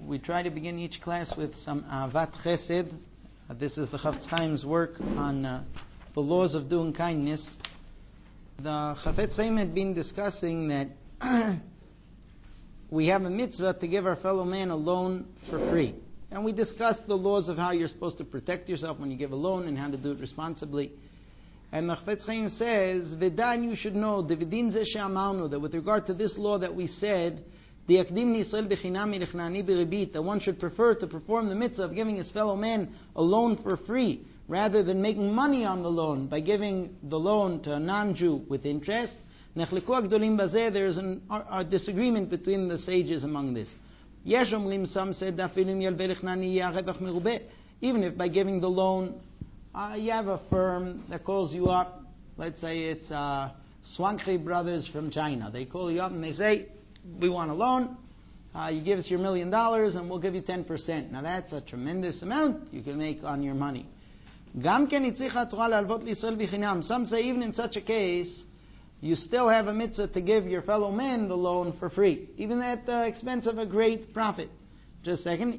We try to begin each class with some Avat Chesed. This is the Chafetz Chaim's work on the laws of doing kindness. The Chafetz Chaim had been discussing that we have a mitzvah to give our fellow man a loan for free. And we discussed the laws of how you're supposed to protect yourself when you give a loan and how to do it responsibly. And the Chafetz Chaim says, V'dan, you should know, that with regard to this law that we said, that one should prefer to perform the mitzvah of giving his fellow man a loan for free, rather than making money on the loan by giving the loan to a non-Jew with interest. There is a disagreement between the sages among this. Some said, even if by giving the loan, you have a firm that calls you up, let's say it's Swankhe Brothers from China. They call you up and they say, we want a loan, you give us your $1 million and we'll give you 10%. Now that's a tremendous amount you can make on your money. Some say even in such a case, you still have a mitzvah to give your fellow man the loan for free, even at the expense of a great profit. Just a second.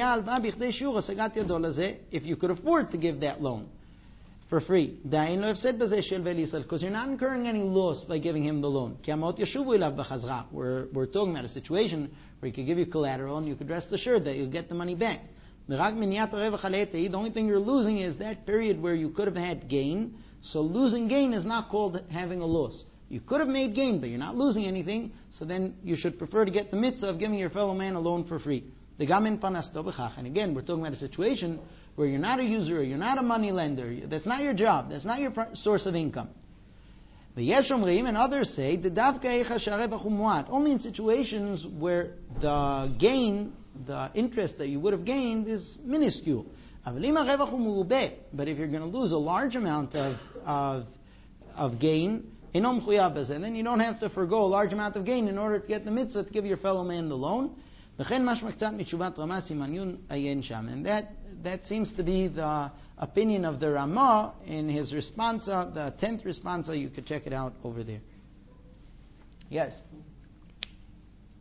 If you could afford to give that loan for free, because you're not incurring any loss by giving him the loan. We're talking about a situation where he could give you collateral and you could rest assured that you'll get the money back. The only thing you're losing is that period where you could have had gain. So losing gain is not called having a loss. You could have made gain, but you're not losing anything, so then you should prefer to get the mitzvah of giving your fellow man a loan for free. And again, we're talking about a situation where you're not a usurer, you're not a money lender, that's not your job, that's not your source of income. And others say, only in situations where the gain, the interest that you would have gained is minuscule. But if you're going to lose a large amount of gain, and then you don't have to forgo a large amount of gain in order to get the mitzvah to give your fellow man the loan. And that seems to be the opinion of the Ramah in his responsa, the 10th responsa. You could check it out over there. Yes?